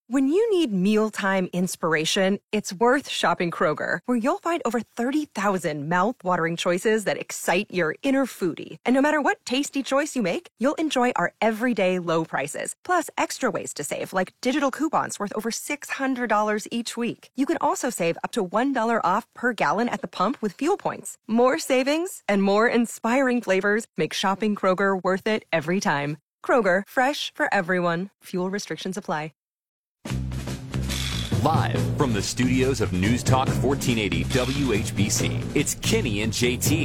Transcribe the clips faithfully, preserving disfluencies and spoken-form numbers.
When you need mealtime inspiration, it's worth shopping Kroger, where you'll find over thirty thousand mouth-watering choices that excite your inner foodie. And no matter what tasty choice you make, you'll enjoy our everyday low prices, plus extra ways to save, like digital coupons worth over six hundred dollars each week. You can also save up to one dollar off per gallon at the pump with fuel points. More savings and more inspiring flavors make shopping Kroger worth it every time. Kroger, fresh for everyone. Fuel restrictions apply. Live from the studios of News Talk fourteen eighty W H B C, it's Kenny and J T.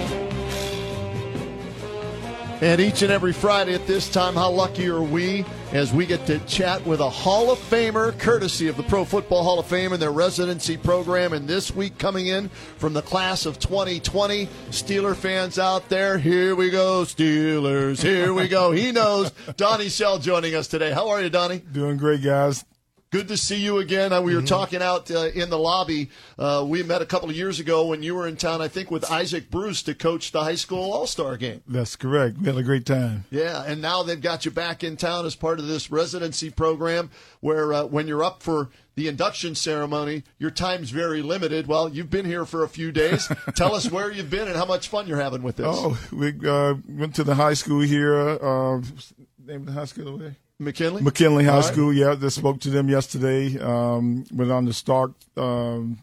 And each and every Friday at this time, how lucky are we as we get to chat with a Hall of Famer, courtesy of the Pro Football Hall of Fame and their residency program. And this week coming in from the class of twenty twenty, Steeler fans out there, here we go, Steelers, here we go. He knows. Donnie Shell joining us today. How are you, Donnie? Doing great, guys. Good to see you again. Uh, we were mm-hmm. talking out uh, in the lobby. Uh, we met a couple of years ago when you were in town, I think, with Isaac Bruce to coach the high school all-star game. That's correct. We had a great time. Yeah, and now they've got you back in town as part of this residency program where uh, when you're up for the induction ceremony, your time's very limited. Well, you've been here for a few days. Tell us where you've been and how much fun you're having with this. Oh, we uh, went to the high school here. Uh, name of the high school over there? McKinley? McKinley High All School, right. yeah. Just spoke to them yesterday. Um, went on to Stark. Um,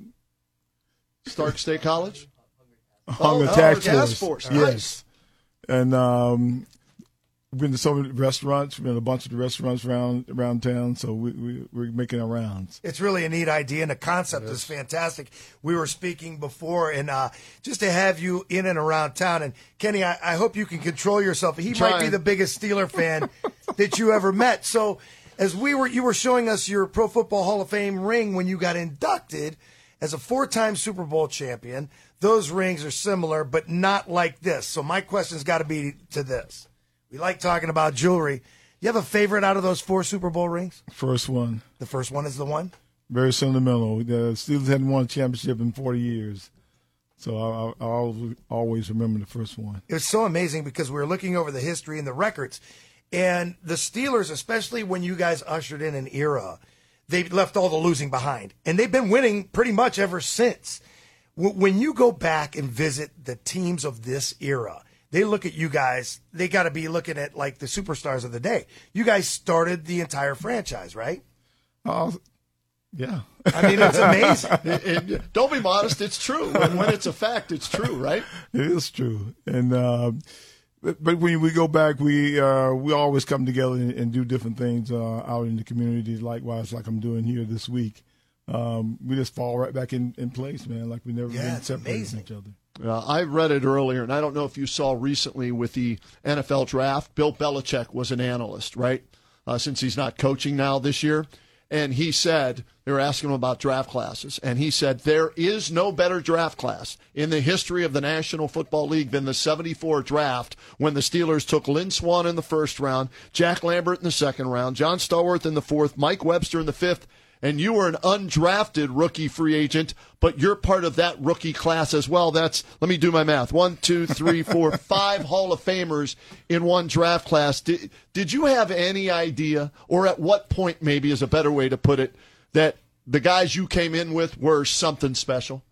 Stark State College? Hunger oh, Task, oh, Task Force. Force. Yes. Nice. And um, we've been to so many restaurants. We've been to a bunch of the restaurants around around town, so we, we, we're making our rounds. It's really a neat idea, and the concept is fantastic. We were speaking before, and uh, just to have you in and around town. And, Kenny, I, I hope you can control yourself. He Trying. might be the biggest Steeler fan that you ever met. So as we were, you were showing us your Pro Football Hall of Fame ring when you got inducted as a four-time Super Bowl champion. Those rings are similar, but not like this. So my question's got to be to this. We like talking about jewelry. You have a favorite out of those four Super Bowl rings? First one. The first one is the one? Very sentimental. The Steelers hadn't won a championship in forty years. So I, I, I always, always remember the first one. It was so amazing because we were looking over the history and the records. And the Steelers, especially when you guys ushered in an era, they left all the losing behind. And they've been winning pretty much ever since. When you go back and visit the teams of this era, they look at you guys, they got to be looking at like the superstars of the day. You guys started the entire franchise, right? Uh, yeah. I mean, it's amazing. it, it, don't be modest. It's true. When, when it's a fact, it's true, right? It is true. And uh, but, but when we go back, we uh, we always come together and, and do different things uh, out in the community, likewise, like I'm doing here this week. Um, we just fall right back in, in place, man, like we never yeah, been separated amazing. from each other. Uh, I read it earlier, and I don't know if you saw recently with the N F L draft, Bill Belichick was an analyst, right, uh, since he's not coaching now this year. And he said, they were asking him about draft classes, and he said, there is no better draft class in the history of the National Football League than the seventy-four draft when the Steelers took Lynn Swann in the first round, Jack Lambert in the second round, John Stallworth in the fourth, Mike Webster in the fifth, and you were an undrafted rookie free agent, but you're part of that rookie class as well. That's, let me do my math, one, two, three, four, five Hall of Famers in one draft class. Did, did you have any idea, or at what point maybe is a better way to put it, that the guys you came in with were something special?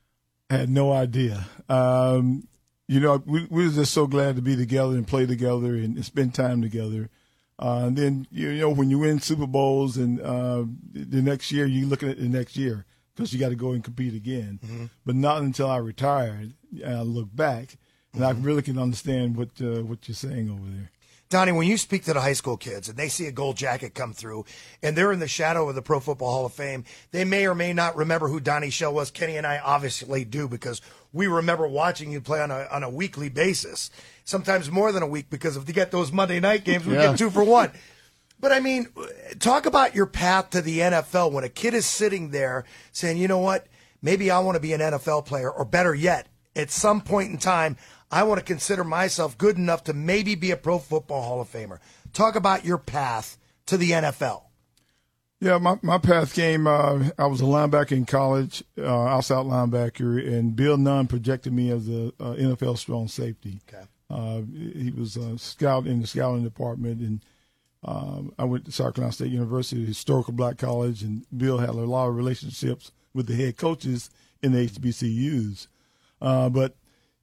I had no idea. Um, you know, we, we were just so glad to be together and play together and spend time together. Uh, and then, you know, when you win Super Bowls and uh, the next year, you're looking at the next year because you got to go and compete again. Mm-hmm. But not until I retired, I look back, and mm-hmm. I really can understand what uh, what you're saying over there. Donnie, when you speak to the high school kids and they see a gold jacket come through and they're in the shadow of the Pro Football Hall of Fame, they may or may not remember who Donnie Shell was. Kenny and I obviously do because we remember watching you play on a on a weekly basis, sometimes more than a week because if you get those Monday night games, we yeah. get two for one. But, I mean, talk about your path to the N F L when a kid is sitting there saying, you know what, maybe I want to be an N F L player, or better yet, at some point in time, I want to consider myself good enough to maybe be a Pro Football Hall of Famer. Talk about your path to the N F L. Yeah, my, my path came, uh, I was a linebacker in college, uh, outside linebacker, and Bill Nunn projected me as a uh, N F L strong safety. Okay. Uh, he was a scout in the scouting department, and Um, I went to South Carolina State University, a historical black college, and Bill had a lot of relationships with the head coaches in the H B C Us. Uh, but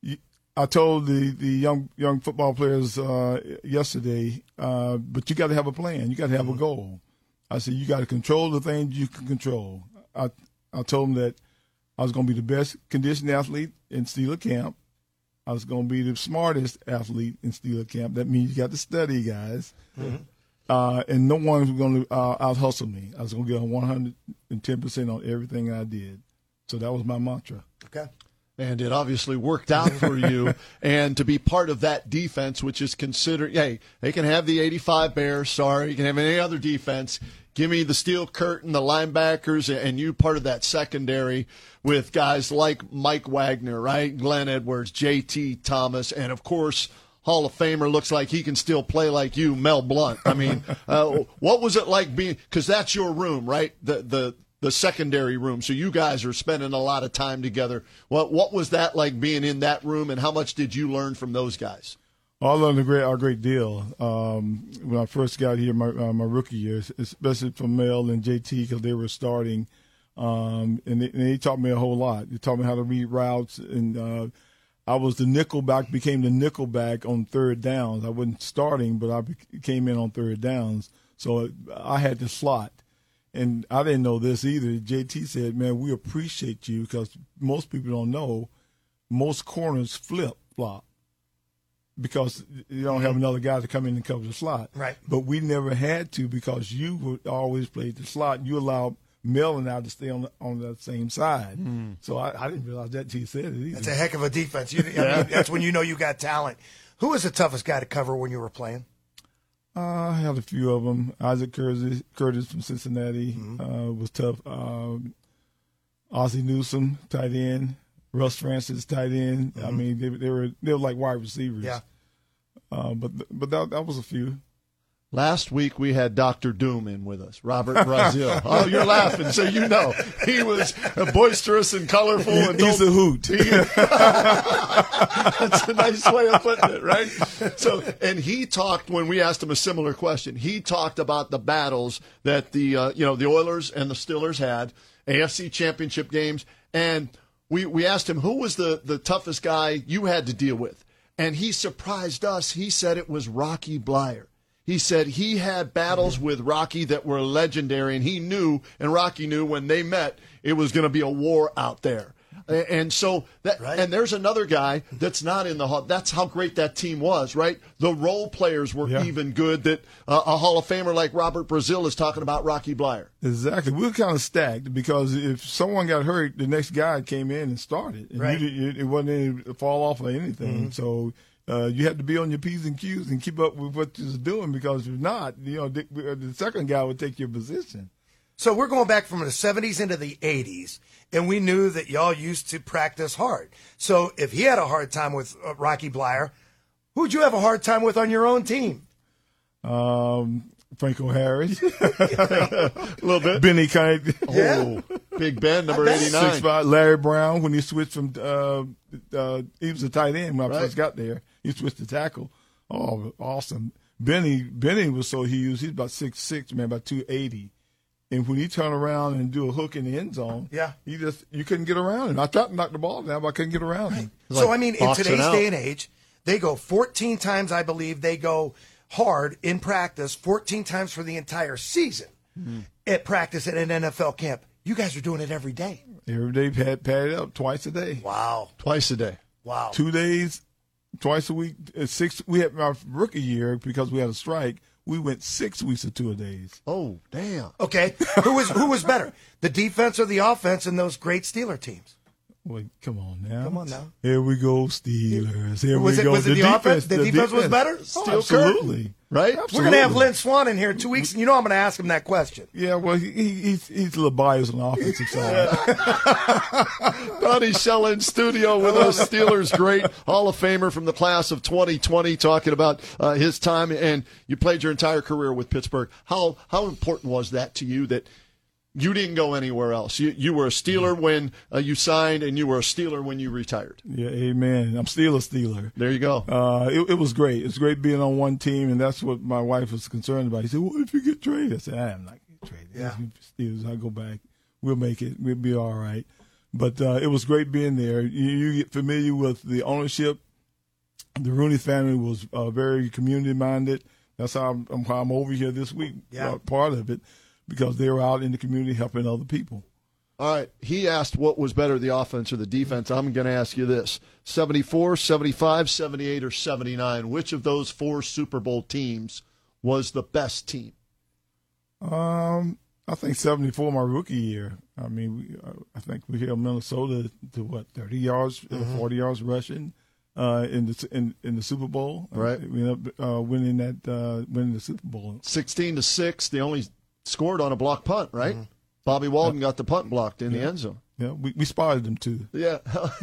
I told the, the young young football players uh, yesterday, uh, but you got to have a plan. You got to have a goal. I said, you got to control the things you can control. I I told them that I was going to be the best conditioned athlete in Steeler camp. I was going to be the smartest athlete in Steeler camp. That means you got to study, guys. Mm-hmm. Uh, and no one was going to uh, out-hustle me. I was going to get one hundred ten percent on everything I did. So that was my mantra. Okay. And it obviously worked out for you. And to be part of that defense, which is considered, hey, they can have the eighty-five Bears, sorry, you can have any other defense. Give me the steel curtain, the linebackers, and you part of that secondary with guys like Mike Wagner, right? Glenn Edwards, J T Thomas, and, of course, Hall of Famer looks like he can still play like you, Mel Blount. I mean, uh, what was it like being – because that's your room, right? The the the secondary room. So you guys are spending a lot of time together. What what was that like being in that room, and how much did you learn from those guys? I learned a great, a great deal um, when I first got here, my uh, my rookie year, especially from Mel and J T because they were starting, um, and, they, and they taught me a whole lot. They taught me how to read routes, and uh, I was the nickel back, became the nickel back on third downs. I wasn't starting, but I came in on third downs, so I had the slot. And I didn't know this either. J T said, man, we appreciate you because most people don't know most corners flip-flop because you don't have another guy to come in and cover the slot. Right. But we never had to because you would always play the slot. You allowed Mel and I to stay on the, on that same side. Mm. So I, I didn't realize that till you said it either. That's a heck of a defense. You, I mean, that's when you know you got talent. Who was the toughest guy to cover when you were playing? Uh, I had a few of them. Isaac Curtis, Curtis from Cincinnati mm-hmm. uh, was tough. Um, Ozzie Newsome, tight end. Russ Francis, tight end. Mm-hmm. I mean, they, they were they were like wide receivers. Yeah. Uh, but but that, that was a few. Last week we had Doctor Doom in with us, Robert Brazil. Oh, you're laughing, so you know he was boisterous and colorful. And He's a hoot. He, that's a nice way of putting it, right? So, and he talked when we asked him a similar question. He talked about the battles that the uh, you know the Oilers and the Steelers had, A F C Championship games, and we we asked him who was the the toughest guy you had to deal with, and he surprised us. He said it was Rocky Bleier. He said he had battles mm-hmm. with Rocky that were legendary, and he knew, and Rocky knew when they met, it was going to be a war out there. And so, that, right. and there's another guy that's not in the Hall. That's how great that team was, right? The role players were yeah. even good that uh, a Hall of Famer like Robert Brazil is talking about Rocky Bleier. Exactly. We were kind of stacked because if someone got hurt, the next guy came in and started. And right. you, it wasn't any fall off or anything. Mm-hmm. So uh, you had to be on your P's and Q's and keep up with what you're doing because if not, you know, the, the second guy would take your position. So we're going back from the seventies into the eighties, and we knew that y'all used to practice hard. So if he had a hard time with uh, Rocky Bleier, who'd you have a hard time with on your own team? Um, Franco Harris. A little bit. Benny Kite. Yeah. Oh, Big Ben, number eighty-nine. Six, five, Larry Brown, when he switched from uh, – uh, he was a tight end when I right. first got there. He switched to tackle. Oh, awesome. Benny Benny was so huge. He's about six six, man, about two eighty. And when he turned around and do a hook in the end zone, yeah, he just you couldn't get around him. I tried to knock the ball down, but I couldn't get around him. Right. So I mean, in today's day and age, they go fourteen times. I believe they go hard in practice, fourteen times for the entire season mm-hmm. at practice at an N F L camp. You guys are doing it every day. Every day, pad padded up twice a day. Wow, twice a day. Wow, two days, twice a week. Six. We had our rookie year because we had a strike. We went six weeks or two a days. Oh, damn. Okay. Who was who was better, the defense or the offense in those great Steeler teams? Well, come on now. Come on now. Here we go, Steelers. Here was we it, go. Was it the, the defense? offense? The, the defense, defense was better? Oh, absolutely. Right? Absolutely. We're going to have Lynn Swann in here in two weeks, and you know I'm going to ask him that question. Yeah, well, he, he's, he's a little biased on the offensive side. Donnie Shell in studio with us, Steelers great Hall of Famer from the class of twenty twenty, talking about uh, his time, and you played your entire career with Pittsburgh. How how important was that to you that You didn't go anywhere else. You you were a Steeler yeah. when uh, you signed, and you were a Steeler when you retired. Yeah, amen. I'm still a Steeler. There you go. Uh, it, it was great. It's great being on one team, and that's what my wife was concerned about. He said, "What if you get traded?" I said, "I am not getting traded. Yeah. Steelers, I'll go back. We'll make it. We'll be all right." But uh, it was great being there. You, you get familiar with the ownership. The Rooney family was uh, very community-minded. That's how I'm, how I'm over here this week, yeah. uh, part of it, because they were out in the community helping other people. All right. He asked what was better, the offense or the defense. I'm going to ask you this. seventy-four, seventy-five, seventy-eight, or seventy-nine? Which of those four Super Bowl teams was the best team? Um, I think seventy-four, my rookie year. I mean, we, uh, I think we held Minnesota to, what, thirty yards, mm-hmm. forty yards rushing uh, in the in, in the Super Bowl. Right. We ended up uh, winning that, uh, winning the Super Bowl. sixteen to six. They only scored on a block punt, right? Mm-hmm. Bobby Walden got the punt blocked in yeah. the end zone. Yeah, we, we spotted them too. Yeah.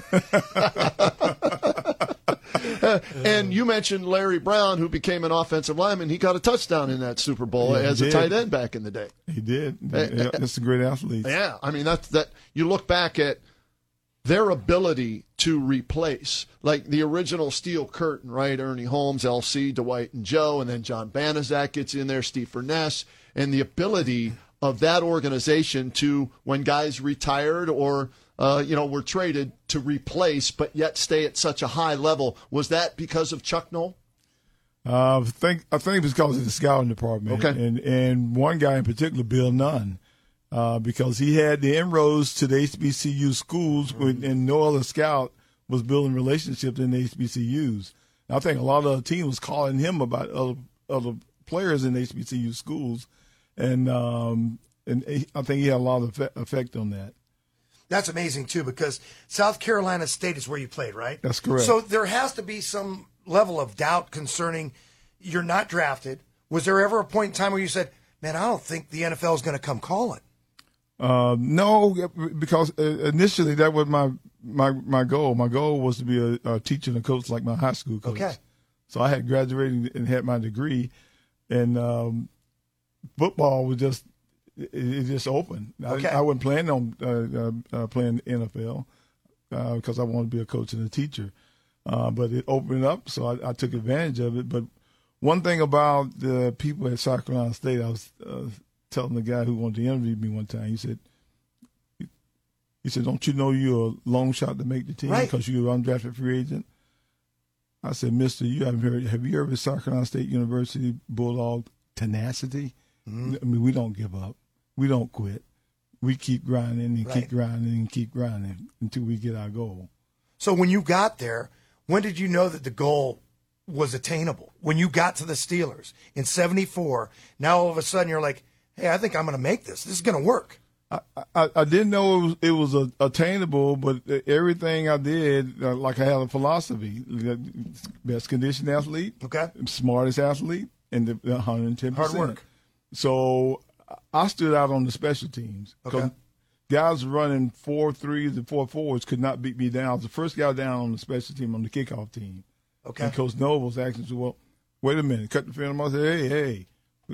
And you mentioned Larry Brown, who became an offensive lineman. He got a touchdown in that Super Bowl yeah, as a tight end back in the day. He did. Yeah, that's a great athlete. Yeah, I mean that's that. You look back at their ability to replace, like the original Steel Curtain, right? Ernie Holmes, L C, Dwight and Joe, and then John Banaszak gets in there, Steve Furness, and the ability of that organization to, when guys retired or uh, you know were traded, to replace, but yet stay at such a high level. Was that because of Chuck Noll? Uh, I think I think it was because of the scouting department. Okay, and and one guy in particular, Bill Nunn. Uh, because he had the inroads to the H B C U schools, mm-hmm. and no other scout was building relationships in the H B C Us. And I think a lot of other teams was calling him about other other players in H B C U schools, and um, and he, I think he had a lot of effect on that. That's amazing too, because South Carolina State is where you played, right? That's correct. So there has to be some level of doubt concerning you're not drafted. Was there ever a point in time where you said, "Man, I don't think the N F L is going to come calling"? Uh, no, because initially that was my, my my goal. My goal was to be a, a teacher and a coach like my high school coach. Okay. So I had graduated and had my degree, and um, football was just it, it just opened. Okay. I, I wasn't planning on uh, uh, playing N F L uh, because I wanted to be a coach and a teacher, uh, but it opened up, so I, I took advantage of it. But one thing about the people at South Carolina State, I was uh, telling the guy who wanted to interview me one time, he said, he said, "Don't you know you're a long shot to make the team because right. you're an undrafted free agent?" I said, "Mister, you haven't heard, have you ever heard South Carolina State University Bulldog tenacity? Mm-hmm. I mean, we don't give up. We don't quit. We keep grinding and right. keep grinding and keep grinding until we get our goal." So when you got there, when did you know that the goal was attainable? When you got to the Steelers in seventy-four, now all of a sudden you're like, "Hey, I think I'm going to make this. This is going to work." I, I, I didn't know it was, it was a, attainable, but everything I did, uh, like I had a philosophy: best conditioned athlete, okay, smartest athlete, and the one hundred ten percent hard work. So I stood out on the special teams because okay. guys running four threes and four fours could not beat me down. I was the first guy down on the special team on the kickoff team. Okay, and Coach Noble was asking, "Well, wait a minute, cut the film." I said, "Hey, hey."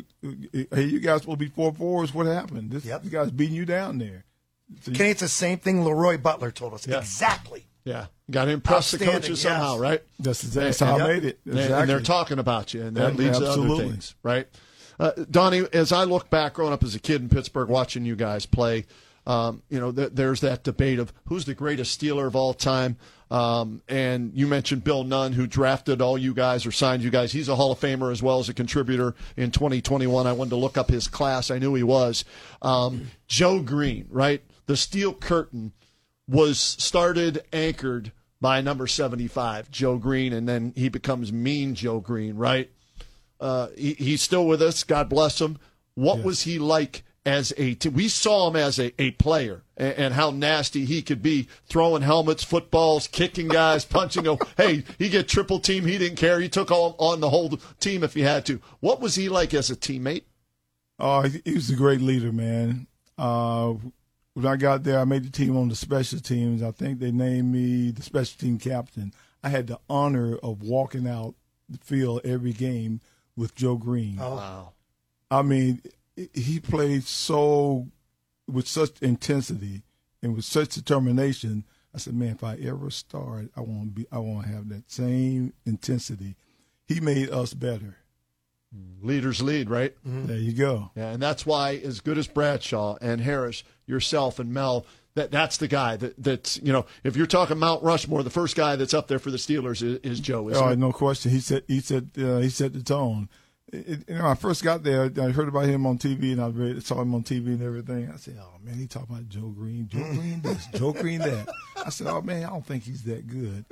Hey, you guys supposed to be four fours. What happened? This, yep. this guy's beating you down there. So Kenny, it's the same thing Leroy Butler told us. Yeah. Exactly. Yeah. Got to impress the coaches somehow, yes. right? That's, that's how yep. I made it. Exactly. And they're talking about you, and that yeah, leads absolutely. to other things, right? Uh, Donnie, as I look back growing up as a kid in Pittsburgh watching you guys play, um, you know, th- there's that debate of who's the greatest Steeler of all time. Um, and you mentioned Bill Nunn, who drafted all you guys or signed you guys. He's a Hall of Famer as well as a contributor in twenty twenty-one. I wanted to look up his class. I knew he was. Um, Joe Green, right? The Steel Curtain was started, anchored by number seventy-five, Joe Green, and then he becomes Mean Joe Green, right? Uh, he, he's still with us. God bless him. What yes. was he like as a t- we saw him as a, a player and, and how nasty he could be, throwing helmets, footballs, kicking guys, punching them. Hey, he get triple team. He didn't care. He took on, on the whole team if he had to. What was he like as a teammate? Oh, he, he was a great leader, man. Uh, when I got there, I made the team on the special teams. I think they named me the special team captain. I had the honor of walking out the field every game with Joe Green. Oh, wow. I mean, he played so with such intensity and with such determination. I said, man, if I ever start, I want to be, I want to have that same intensity. He made us better. Leaders lead, right? Mm-hmm. There you go. Yeah, and that's why, as good as Bradshaw and Harris, yourself and Mel, that that's the guy that that's you know, if you're talking Mount Rushmore, the first guy that's up there for the Steelers is, is Joe. Isn't oh, it? No question. He said he said uh, he set the tone. It, you know, I first got there, I heard about him on T V, and I read, saw him on T V and everything. I said, oh, man, he talking about Joe Green, Joe Green this, Joe Green that. I said, oh, man, I don't think he's that good.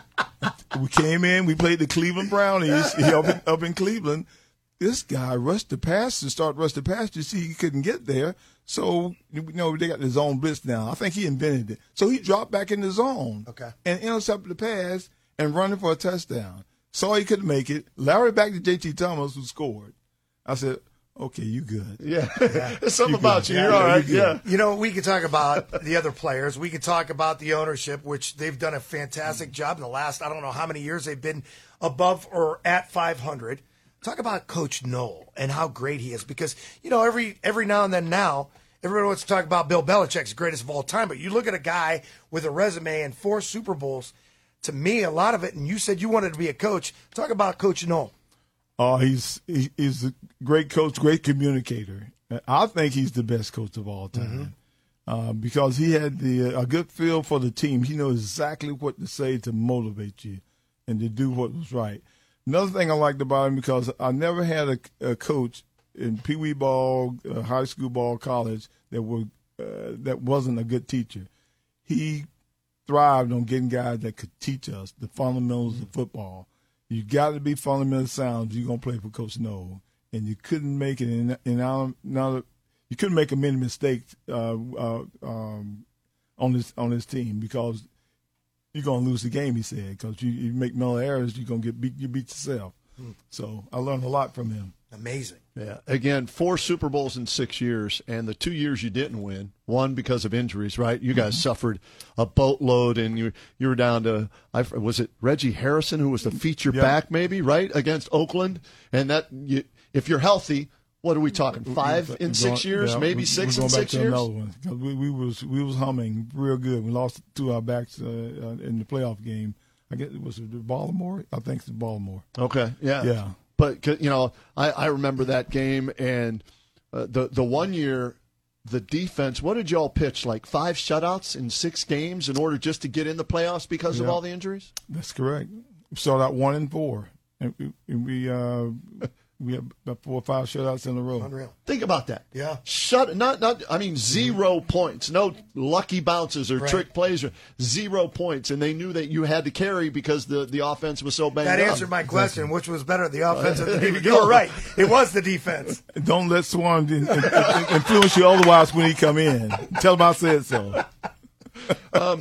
We came in, we played the Cleveland Brownies he up, in, up in Cleveland. This guy rushed the pass to start rush the pass. You see, he couldn't get there. So, you know, they got the zone blitz now. I think he invented it. So he dropped back in the zone okay. and intercepted the pass and running for a touchdown. Saw he couldn't make it. Larry back to J T Thomas, who scored. I said, okay, you good. Yeah. yeah. There's something you about you. Yeah, You're all right. you Yeah. You know, we could talk about the other players. We could talk about the ownership, which they've done a fantastic job in the last, I don't know how many years they've been above or at five hundred. Talk about Coach Noll and how great he is. Because, you know, every every now and then now, everybody wants to talk about Bill Belichick's greatest of all time. But you look at a guy with a resume and four Super Bowls, to me, a lot of it, and you said you wanted to be a coach. Talk about Coach Noll. Oh, he's he, he's a great coach, great communicator. I think he's the best coach of all time mm-hmm. uh, because he had the a good feel for the team. He knows exactly what to say to motivate you and to do what was right. Another thing I liked about him, because I never had a, a coach in Pee Wee ball, uh, high school ball, college that were uh, that wasn't a good teacher. He thrived on getting guys that could teach us the fundamentals of football. You got to be fundamental sound if you're gonna play for Coach Noll, and you couldn't make it in. in our, now, you couldn't make a many mistakes uh, uh, um, on this on this team because you're gonna lose the game. He said, because you, you make mental errors, you're gonna get beat. You beat yourself. Hmm. So I learned a lot from him. Amazing. Yeah. Again, four Super Bowls in six years, and the two years you didn't win, one because of injuries, right? You guys mm-hmm. suffered a boatload, and you you were down to, I, was it Reggie Harrison who was the feature yeah. back, maybe, right, against Oakland? And that, you, if you're healthy, what are we talking? Five in six years, yeah, maybe we're, six we're in six years. Another one, 'cause we, we was we was humming real good. We lost two of our backs uh, uh, in the playoff game. I guess it was it Baltimore. I think it's Baltimore. Okay. Yeah. Yeah. But, you know, I, I remember that game, and uh, the the one year, the defense, what did y'all pitch, like five shutouts in six games in order just to get in the playoffs because yeah. of all the injuries? That's correct. We started out one and four, and we, and we uh, we had about four or five shutouts in a row. Unreal. Think about that. Yeah. Shut not not I mean zero mm-hmm. points. No lucky bounces or right. trick plays or zero points, and they knew that you had to carry because the, the offense was so banged up. That answered my question, exactly. Which was better, the offense or the defense? You were right. It was the defense. Don't let Swan influence you otherwise when he come in. Tell him I said so. Um,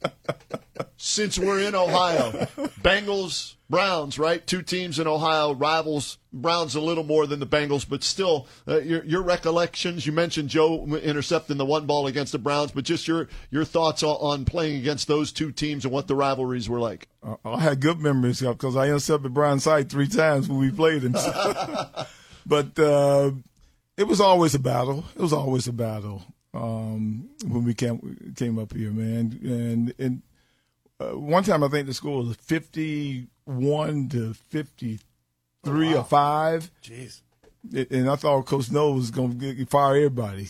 since we're in Ohio, Bengals, Browns, right? Two teams in Ohio, rivals. Browns a little more than the Bengals, but still, uh, your, your recollections. You mentioned Joe intercepting the one ball against the Browns, but just your your thoughts on, on playing against those two teams and what the rivalries were like. Uh, I had good memories because I intercepted Brian Sight three times when we played him. But uh, it was always a battle. It was always a battle um, when we came came up here, man. And and uh, one time I think the score was fifty-one to fifty-three oh, wow. or five. Jeez. And I thought Coach Noll was going to fire everybody.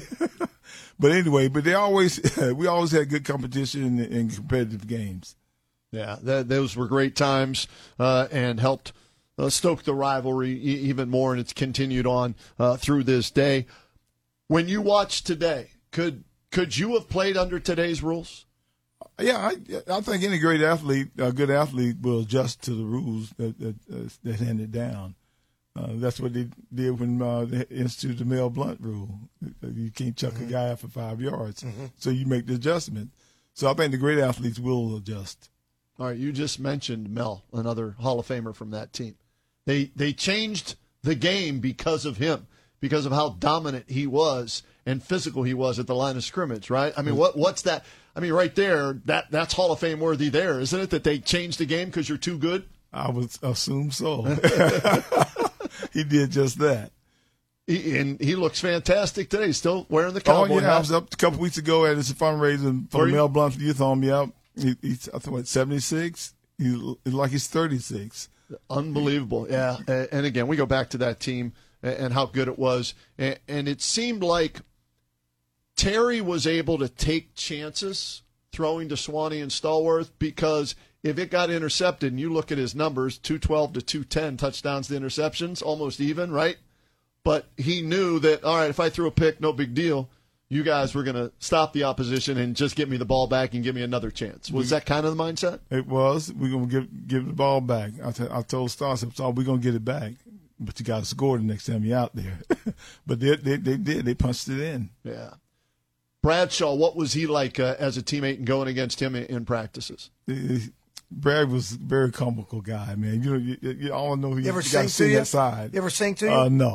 But anyway, but they always we always had good competition in competitive games. Yeah, that, those were great times uh, and helped uh, stoke the rivalry e- even more, and it's continued on uh, through this day. When you watch today, could could you have played under today's rules? Yeah, I, I think any great athlete, a good athlete, will adjust to the rules that that, uh, that handed down. Uh, that's what they did when uh, they instituted the Mel Blount rule. You can't chuck mm-hmm. a guy after five yards, mm-hmm. so you make the adjustment. So I think the great athletes will adjust. All right, you just mentioned Mel, another Hall of Famer from that team. They they changed the game because of him, because of how dominant he was and physical he was at the line of scrimmage, right? I mean, what what's that? I mean, right there, that that's Hall of Fame worthy there, isn't it, that they changed the game because you're too good? I would assume so. He did just that. He, and he looks fantastic today. He's still wearing the cowboy Oh, yeah. hat. I was up a couple weeks ago at his fundraiser for Were the you? Mel Blanc Youth Home. Yeah. He, he's, I think, what, seventy-six? He, like he's thirty-six. Unbelievable. Yeah. And, and again, we go back to that team and, and how good it was. And, and it seemed like Terry was able to take chances throwing to Swanee and Stallworth, because if it got intercepted, and you look at his numbers, two twelve to two ten touchdowns to interceptions, almost even, right? But he knew that, all right, if I threw a pick, no big deal. You guys were going to stop the opposition and just get me the ball back and give me another chance. Was that kind of the mindset? It was. We're going to give give the ball back. I, t- I told Stars, oh, we're going to get it back. But you got to score the next time you're out there. But they, they they did. They punched it in. Yeah. Bradshaw, what was he like uh, as a teammate and going against him in, in practices? Brad was a very comical guy, man. You know, you, you all know he You ever got sing to see to you? that side. You ever sing to you? Uh, no.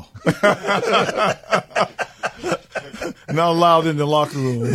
Not allowed in the locker room.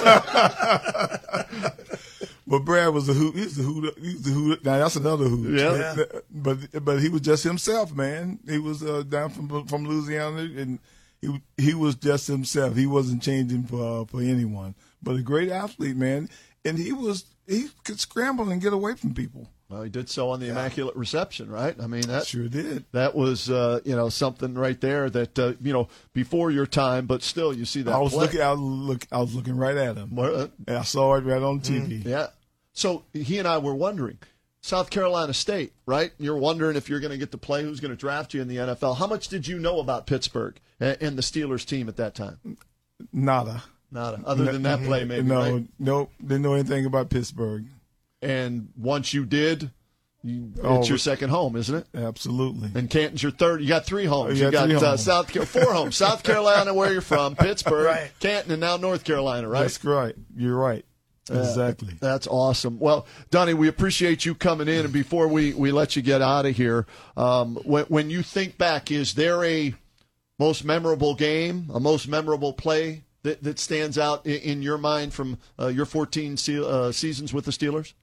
But Brad was a hoot. He's the hoot. He's the hoot. Now that's another hoot. Yeah. Yeah. But but he was just himself, man. He was uh, down from from Louisiana, and he he was just himself. He wasn't changing for uh, for anyone. But a great athlete, man. And he was he could scramble and get away from people. Well, he did so on the Immaculate Reception, right? I mean, that Sure did. that was uh, you know something right there that uh, you know before your time, but still you see that. I was play. looking. I was look. I was looking right at him. Well, uh, And I saw it right on T V. yeah. So he and I were wondering, South Carolina State, right? You're wondering if you're going to get to play, who's going to draft you in the N F L. How much did you know about Pittsburgh and, and the Steelers team at that time? Nada. Nada, other than that play, maybe. No, right? nope. Didn't know anything about Pittsburgh. And once you did, you, Oh, it's your second home, isn't it? Absolutely. And Canton's your third. You got three homes. You You got got three uh, homes. South Car- four homes. South Carolina, where you're from, Pittsburgh, Right. Canton, and now North Carolina, right? That's right. You're right. Exactly. That's awesome. Well, Donnie, we appreciate you coming in. And before we, we let you get out of here, um, when, when you think back, is there a most memorable game, a most memorable play that, that stands out in, in your mind from uh, your fourteen se- uh, seasons with the Steelers?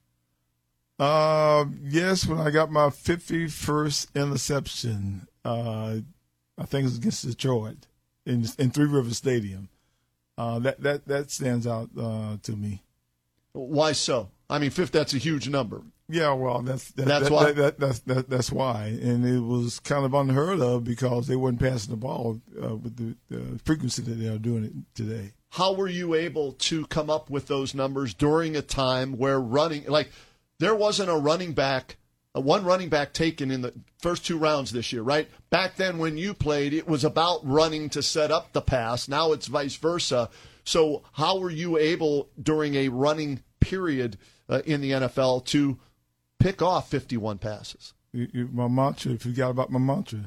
Uh, yes, when I got my fifty-first interception, uh, I think it was against Detroit in in Three River Stadium. Uh, that that that stands out uh, to me. Why so? I mean, fifth, that's a huge number. Yeah, well, that's that, That's that, why? That, that, that's that, that's why, and it was kind of unheard of because they weren't passing the ball uh, with the, the frequency that they are doing it today. How were you able to come up with those numbers during a time where running, like, there wasn't a running back, a one running back taken in the first two rounds this year, right? Back then when you played, it was about running to set up the pass. Now it's vice versa. So how were you able during a running period uh, in the N F L to pick off fifty-one passes? You, you, my mantra, if you forgot about my mantra,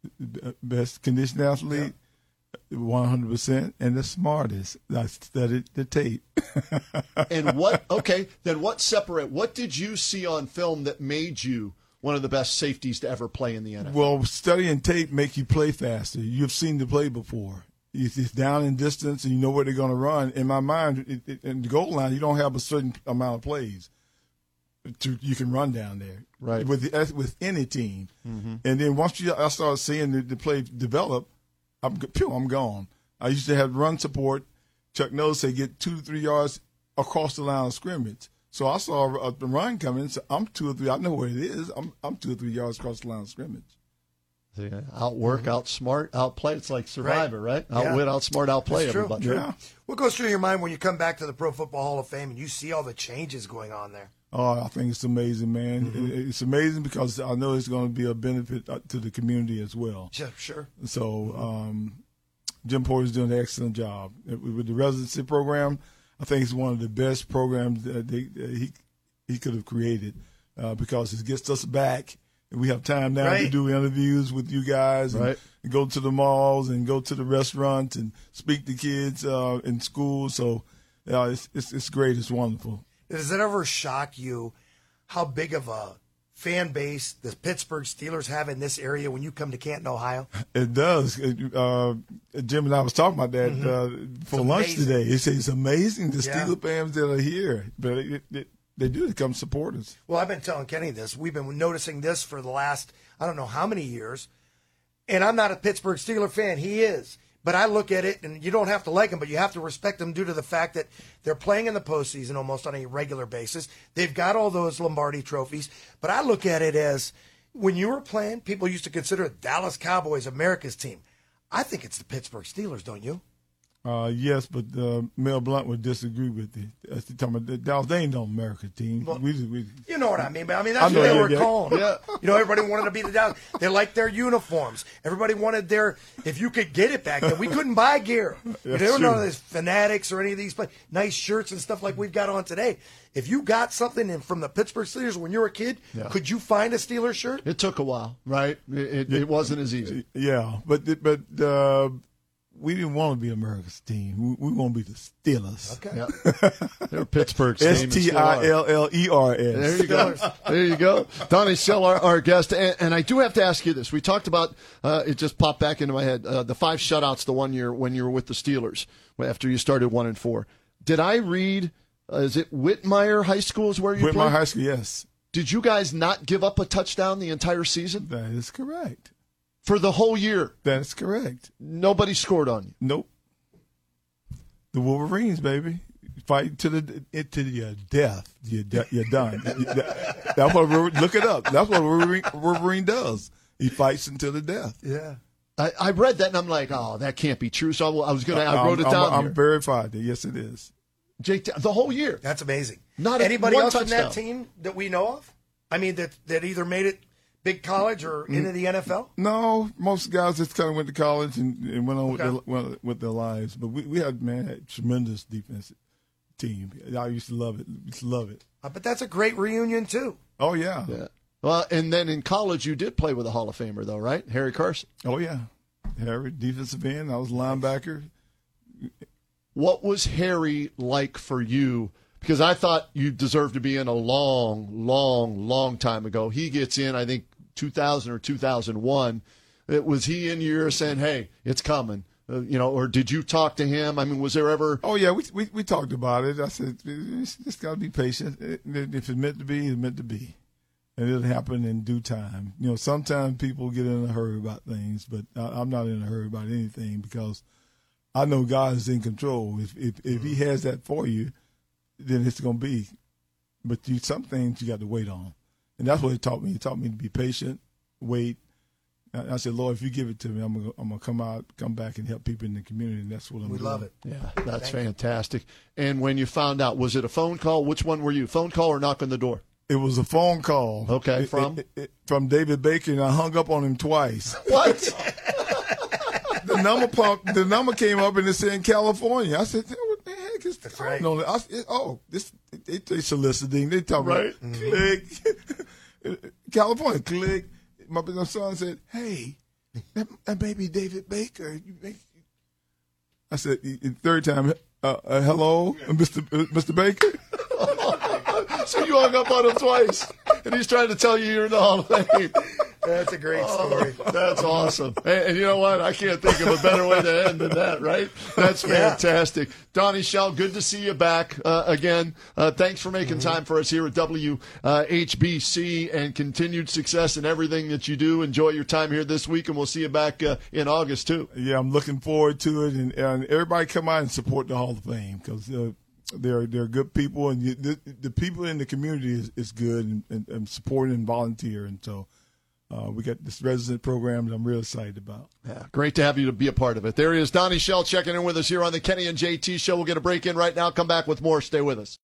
best conditioned athlete, one hundred percent, and the smartest. I studied the tape. And what, okay, then what separate, what did you see on film that made you one of the best safeties to ever play in the N F L? Well, studying tape make you play faster. You've seen the play before. It's it's down in distance, and you know where they're going to run. In my mind, it, it, in the goal line, you don't have a certain amount of plays to, you can run down there, Right. With the, with any team. Mm-hmm. And then once you, I started seeing the, the play develop, I'm phew, I'm gone. I used to have run support. Chuck Noll say get two to three yards across the line of scrimmage. So I saw a, a run coming. So I'm two or three. I know where it is. I'm I'm two or three yards across the line of scrimmage. Yeah, outwork, outsmart, outplay. It's like Survivor, right? Yeah. Outwit, outsmart, outplay That's true. everybody. Yeah. What goes through your mind when you come back to the Pro Football Hall of Fame and you see all the changes going on there? Oh, I think it's amazing, man. Mm-hmm. It, it's amazing because I know it's going to be a benefit uh, to the community as well. Yeah, sure. So um, Jim Porter's doing an excellent job with the residency program. I think it's one of the best programs that, they, that he he could have created uh, because it gets us back. And we have time now to Right. do interviews with you guys and, Right. and go to the malls and go to the restaurants and speak to kids uh, in school. So yeah, it's, it's it's great. It's wonderful. Does it ever shock you how big of a fan base the Pittsburgh Steelers have in this area when you come to Canton, Ohio? It does. It, uh, Jim and I was talking about that uh, for It's lunch amazing. today. He said it's amazing the Yeah. Steeler fans that are here, but it, it, they do come support us. Well, I've been telling Kenny this. We've been noticing this for the last, I don't know how many years. And I'm not a Pittsburgh Steelers fan. He is. But I look at it, and you don't have to like them, but you have to respect them due to the fact that they're playing in the postseason almost on a regular basis. They've got all those Lombardi trophies. But I look at it as when you were playing, people used to consider Dallas Cowboys America's team. I think it's the Pittsburgh Steelers, don't you? Uh, yes, but uh, Mel Blount would disagree with it. That's the talking about the Dallas. They ain't no America team. Well, we, we, you know what I mean, but I mean that's I know, what they yeah, were yeah. calling. Yeah. You know, everybody wanted to be the Dallas. They liked their uniforms. Everybody wanted their. If you could get it back then, we couldn't buy gear. That's There were true. none of these Fanatics or any of these nice shirts and stuff like we've got on today. If you got something in, from the Pittsburgh Steelers when you were a kid, Yeah. could you find a Steelers shirt? It took a while, right? It, it, it wasn't as easy. yeah, but but uh, we didn't want to be America's team. We, we want to be the Steelers. Okay. Yeah. They're Pittsburgh's team. S and T still are. I L L E R There S. you go. There you go. Donnie Shell, our, our guest. And, and I do have to ask you this. We talked about, uh, it just popped back into my head, uh, the five shutouts the one year when you were with the Steelers, after you started one and four. Did I read, uh, is it Whitmire High School is where you Whitmire played? High School, yes. Did you guys not give up a touchdown the entire season? That is correct. For the whole year, That is correct. nobody scored on you. Nope. The Wolverines, baby. Fight to the to your death. You're, de- you're done. That's what look it up. That's what Wolverine, Wolverine does. He fights until the death. Yeah. I, I read that and I'm like, oh, that can't be true. So I, I was going to, I wrote I'm, it down I'm, here. I'm verified. That yes, it is. Jake, the whole year. That's amazing. Not a- Anybody one else touchdown. from that team that we know of? I mean, that that either made it big college or into the N F L? No, most guys just kind of went to college and, and went on Okay. with, their, went with their lives. But we, we had man had tremendous defensive team. I used to love it. Used to love it. Uh, but that's a great reunion, too. Oh yeah. Yeah. Well, and then in college, you did play with a Hall of Famer, though, right? Harry Carson. Oh yeah. Harry, defensive end. I was linebacker. What was Harry like for you? Because I thought you deserved to be in a long, long, long time ago. He gets in, I think, two thousand or two thousand one. It, was he in your ear saying, hey, it's coming? Uh, you know, or did you talk to him? I mean, was there ever? Oh yeah, we we, we talked about it. I said, it's just got to be patient. It, if it's meant to be, it's meant to be, and it'll happen in due time. You know, sometimes people get in a hurry about things, but I, I'm not in a hurry about anything because I know God is in control. If if, if He has that for you, then it's going to be. But you, some things you got to wait on, and that's what He taught me. He taught me to be patient, wait. I said, Lord, if you give it to me, I'm gonna, I'm gonna come out, come back, and help people in the community. And that's what I'm We doing. love it. Yeah, that's fantastic. And when you found out, was it a phone call? Which one were you? Phone call or knock on the door? It was a phone call. Okay, It- from? it- it- from David Baker, and I hung up on him twice. What? the number pump, the number came up and it said in California. I said, "What the heck is That's I right. don't know." I said, oh, this they, they soliciting. They talking Right. about click California. Click. My, my son said, "Hey, that, that may be David Baker." You make, I said, the third time, uh, uh, "Hello, Mister Uh, Mister Baker." So you hung up on him twice, and he's trying to tell you you're in the Hall of Fame. That's a great story. That's awesome. And, and you know what? I can't think of a better way to end than that, right? That's fantastic. Donnie Shell, good to see you back uh, again. Uh, thanks for making time for us here at W H B C, and continued success in everything that you do. Enjoy your time here this week, and we'll see you back uh, in August, too. Yeah, I'm looking forward to it, and, and everybody come out and support the Hall of Fame because uh, they're they're good people, and you, the, the people in the community is, is good and, and, and supporting and volunteer, and so uh, we got this resident program that I'm real excited about. Yeah, great to have you to be a part of it. There he is, Donnie Shell, checking in with us here on the Kenny and J T Show. We'll get a break in right now. Come back with more. Stay with us.